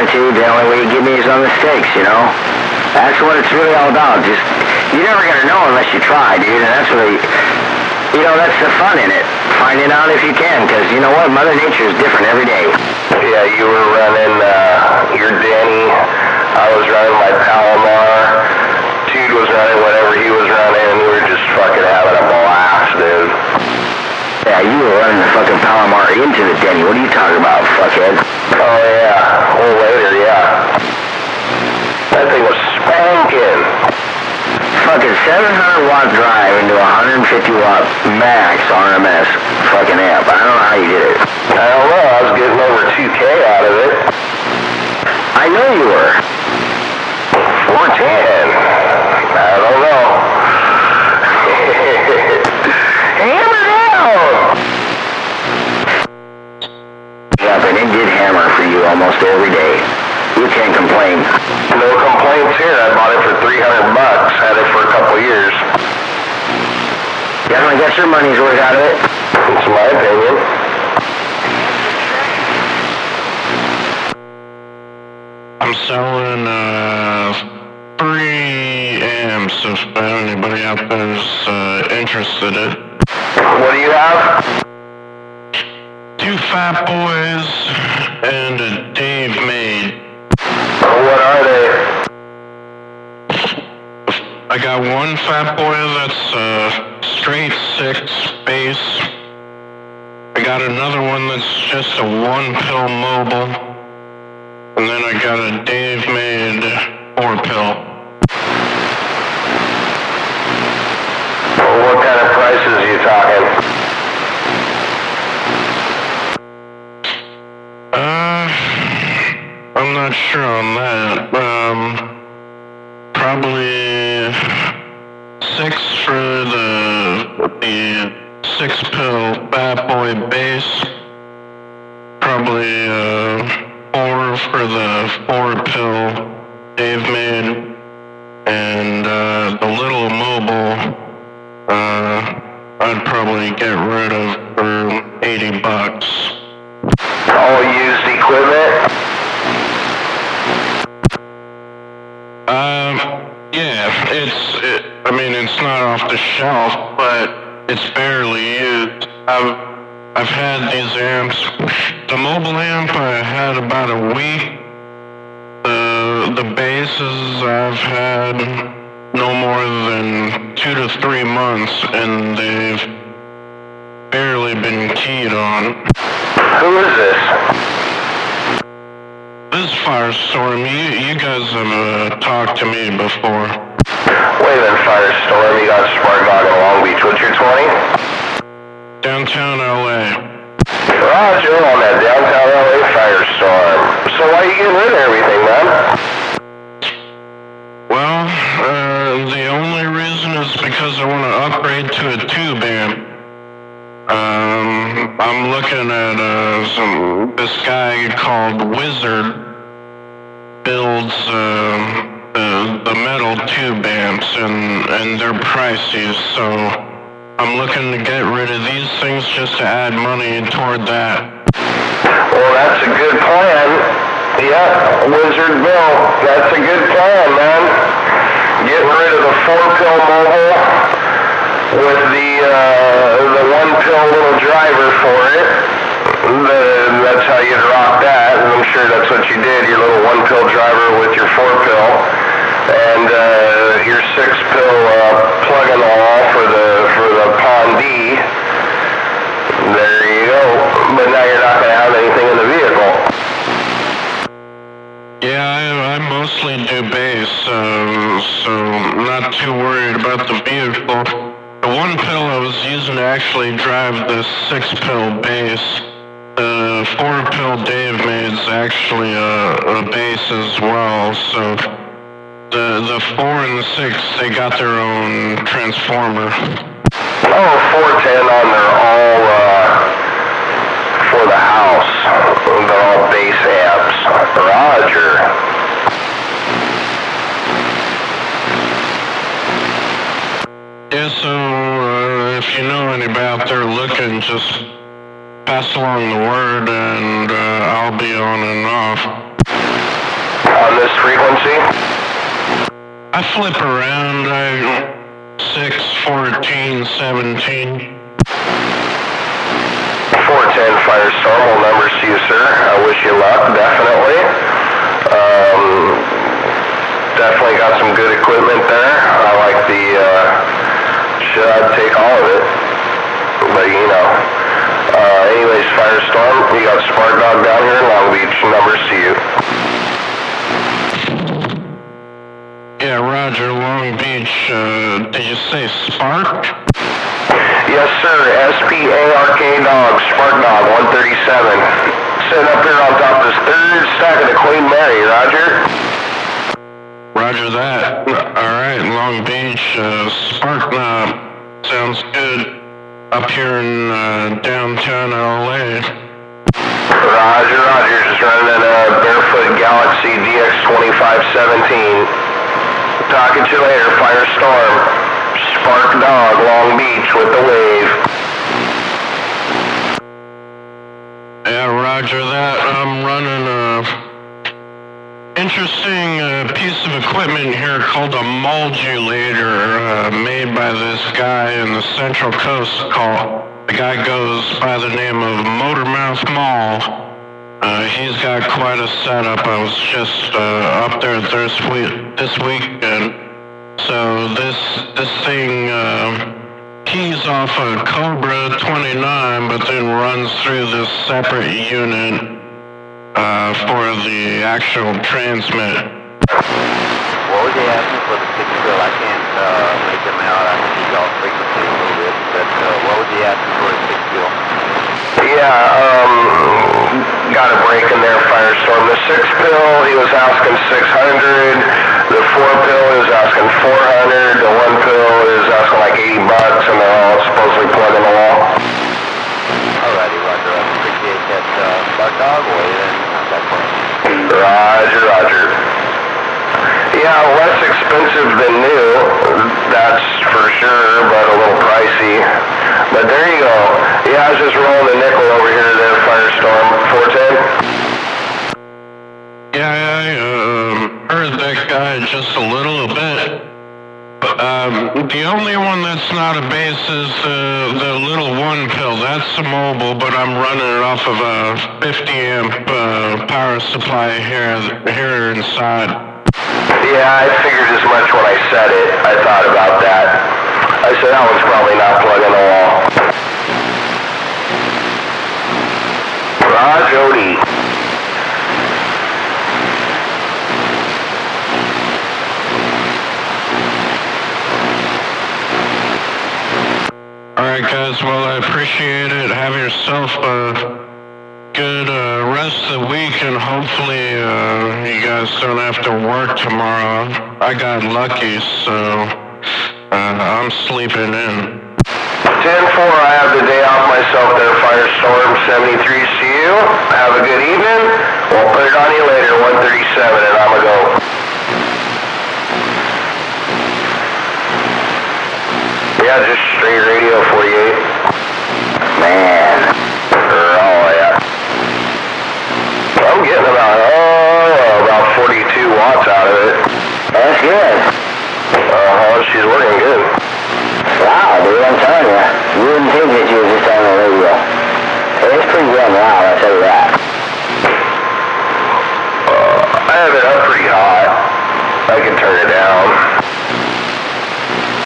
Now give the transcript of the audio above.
attitude, the only way you get me is on the stakes, you know? That's what it's really all about. Just, you're never gonna know unless you try, dude, and that's really, you know, that's the fun in it. Finding out if you can, because you know what? Mother Nature is different every day. Yeah, you were running your Denny. I was running my Palomar. Dude was running whatever he was running, and we were just fucking having a blast, dude. Yeah, you were running the fucking Palomar into the Denny. What are you talking about, fuckhead? Oh, yeah. A little later, yeah. That thing was spanking. Fucking 700 watt drive into 150 watt max RMS fucking amp. I don't know how you did it. I don't know. I was getting over 2K out of it. I know you were. 410. I don't know. Hammer down! Yeah, but it did hammer for you almost every day. You can't complain. No complaints here. I bought it for $300. Had it for a couple years. Definitely got your money's worth out of it. It's my opinion. I'm selling 3 amps if anybody out there is interested in it. What do you have? 2 Fat Boys and a Dave Maid. What are they? I got one Fat Boy that's straight 6 bass. I got another one that's just a 1-pill mobile. And then I got a Dave Maid 4-pill. What kind of prices are you talking? I'm not sure on that. Probably 6 for the 6-pill Fat Boy bass. Probably 4 for the 4-pill Dave Maid. And the little mobile, I'd probably get rid of for $80. All used equipment? Yeah, it's not off the shelf, but it's barely used. I've had these amps. The mobile amp I had about a week. The basses I've had no more than 2 to 3 months, and they've barely been keyed on. Who is this? This is Firestorm. You guys have talked to me before. Wait a minute, Firestorm. You got Spark Dog in Long Beach. What's your 20? Downtown LA. Roger on that downtown LA Firestorm. So why are you getting rid of everything, man? Well, the only reason is because I want to upgrade to a tube amp. I'm looking at this guy called Wizard builds the metal tube amps, and they're pricey, so I'm looking to get rid of these things just to add money toward that. Well, that's a good plan. Yeah, Wizard Bill. That's a good plan, man. Getting rid of the 4-pill mobile with the 1-pill little driver for it. That's how you'd rock that, and I'm sure that's what you did. Your little 1-pill driver with your 4-pill, and your 6-pill plug-in-all for the Pond-D. There you go. But now you're not going to have anything in the vehicle. Yeah, I mostly do bass, so I'm not too worried about the vehicle. The 1-pill I was using to actually drive the 6-pill bass. The 4-pill Dave Maid's actually a bass as well, so the 4 and the 6, they got their own transformer. Oh, 410 on their all for the house. They're all bass amps. Roger. Yeah, so if you know anybody out there looking, just pass along the word, and I'll be on and off. on this frequency? I flip around, 6, 14, 17. 410 Firestorm, will numbers to you, sir. I wish you luck, definitely. Definitely got some good equipment there. I like the, I'd take all of it. But, you know. Anyways, Firestorm, you got Spark Dog down here in Long Beach, numbers to you. Yeah, Roger, Long Beach, did you say Spark? Yes, sir. SPARK Dog, Spark Dog, 137. Sitting up here on top of this third stack of the Queen Mary, Roger. Roger that. Alright, Long Beach, Spark Knob. Sounds good. Up here in downtown LA. Roger, Roger. Just running a Barefoot Galaxy DX2517. Talking to you later, Firestorm. Spark Dog, Long Beach with the wave. Yeah, Roger that. I'm running a interesting piece of equipment here called a modulator, made by this guy in the Central Coast. The guy goes by the name of Motormouth Mall. He's got quite a setup. I was just up there this weekend. So this thing keys off a Cobra 29, but then runs through this separate unit for the actual transmit. What was he asking for the 6 bill? I can't make him out. I can see y'all frequency a little bit, but what was he asking for the 6 bill? Yeah, got a break in there, Firestorm. The 6 pill, he was asking 600. The 4 pill, he was asking 400. The 1 pill is asking like $80, and they're all supposedly plugging the wall. Alrighty, Roger. I appreciate that, Spark Dog. Or then contact for me. Roger, Roger. Yeah, less expensive than new, that's for sure, but a little pricey. But there you go. Yeah, I was just rolling a nickel over here there, Firestorm. 410? Yeah, I heard that guy just a little bit. The only one that's not a base is the little 1 pill. That's a mobile, but I'm running it off of a 50 amp power supply here inside. Yeah, I figured as much when I said it. I thought about that. I said that one's probably not plugging the wall. Jody. Alright guys, well I appreciate it. Have yourself a good rest of the week, and hopefully you guys don't have to work tomorrow. I got lucky, so I'm sleeping in. 10-4, I have the day off myself there, Firestorm. 73 to you. Have a good evening. We'll put it on you later, 137, and I'm a go. Yeah, just straight radio 48. Man. Oh, yeah. I'm getting about 42 watts out of it. That's good. She's working good. Wow, dude, I'm telling you. You wouldn't think that you was just on the radio. It's pretty damn loud, I'll tell you that. I have it up pretty hot. I can turn it down.